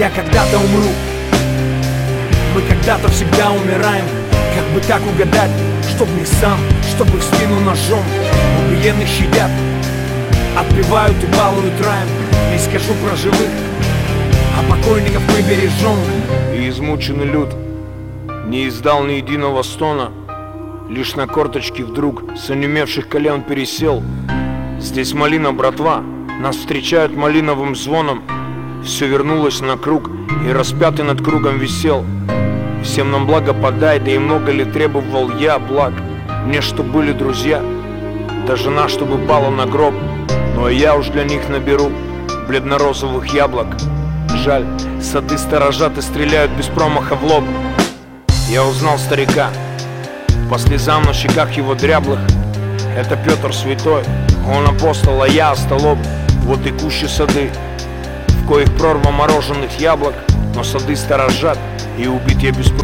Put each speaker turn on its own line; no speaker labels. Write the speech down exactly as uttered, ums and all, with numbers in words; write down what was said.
Я когда-то умру, мы когда-то всегда умираем. Как бы так угадать, чтоб не сам, чтобы в спину ножом. Убиенных щадят, отбивают и балуют раем. Не скажу про живых, а покойников мы бережем.
И измученный люд не издал ни единого стона, лишь на корточки вдруг с онемевших колен пересел. Здесь малина, братва, нас встречают малиновым звоном. Все вернулось на круг, и распятый над кругом висел. Всем нам благо подай, да и много ли требовал я благ. Мне, что были друзья, да жена, чтобы пала на гроб. Но я уж для них наберу бледно-розовых яблок. Жаль, сады сторожат и стреляют без промаха в лоб. Я узнал старика по слезам на щеках его дряблых. Это Петр Святой, он апостол, а я остолоп. Вот и кущи сады, в коих прорва мороженых яблок. Но сады сторожат, и убит я без